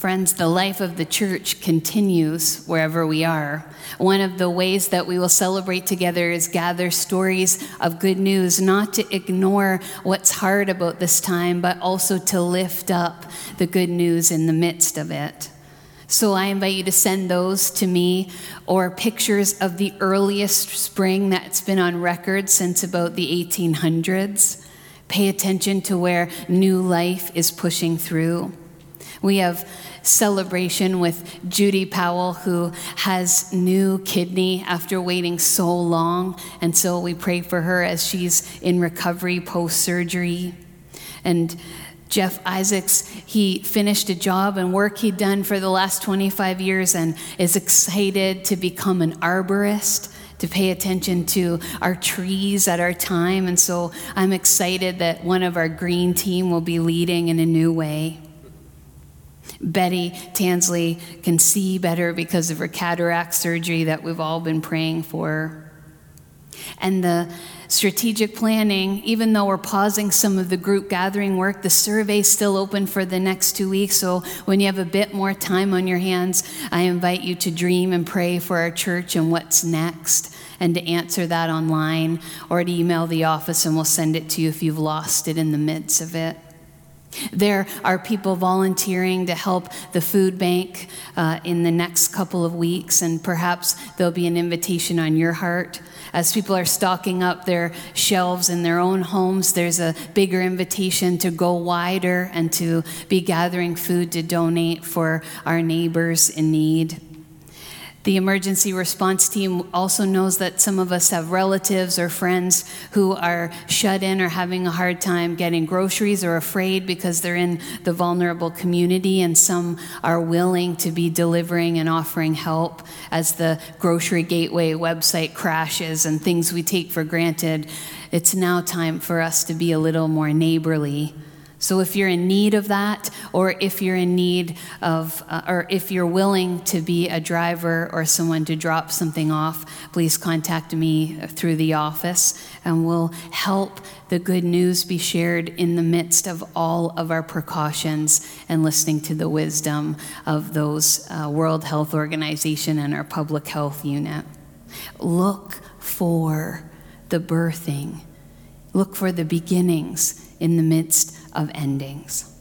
Friends, the life of the church continues wherever we are. One of the ways that we will celebrate together is gather stories of good news, not to ignore what's hard about this time, but also to lift up the good news in the midst of it. So I invite you to send those to me, or pictures of the earliest spring that's been on record since about the 1800s. Pay attention to where new life is pushing through. We have celebration with Judy Powell, who has new kidney after waiting so long. And so we pray for her as she's in recovery post-surgery. And Jeff Isaacs, he finished a job and work he'd done for the last 25 years and is excited to become an arborist, to pay attention to our trees at our time. And so I'm excited that one of our green team will be leading in a new way. Betty Tansley can see better because of her cataract surgery that we've all been praying for. And the strategic planning, even though we're pausing some of the group gathering work, the survey's still open for the next 2 weeks. So when you have a bit more time on your hands, I invite you to dream and pray for our church and what's next, and to answer that online or to email the office and we'll send it to you if you've lost it in the midst of it. There are people volunteering to help the food bank in the next couple of weeks, and perhaps there'll be an invitation on your heart. As people are stocking up their shelves in their own homes, there's a bigger invitation to go wider and to be gathering food to donate for our neighbors in need. The emergency response team also knows that some of us have relatives or friends who are shut in or having a hard time getting groceries or afraid because they're in the vulnerable community, and some are willing to be delivering and offering help as the Grocery Gateway website crashes and things we take for granted. It's now time for us to be a little more neighborly. So if you're in need of that, or if you're in need of, or if you're willing to be a driver or someone to drop something off, please contact me through the office, and we'll help the good news be shared in the midst of all of our precautions and listening to the wisdom of those World Health Organization and our public health unit. Look for the birthing. Look for the beginnings in the midst of endings.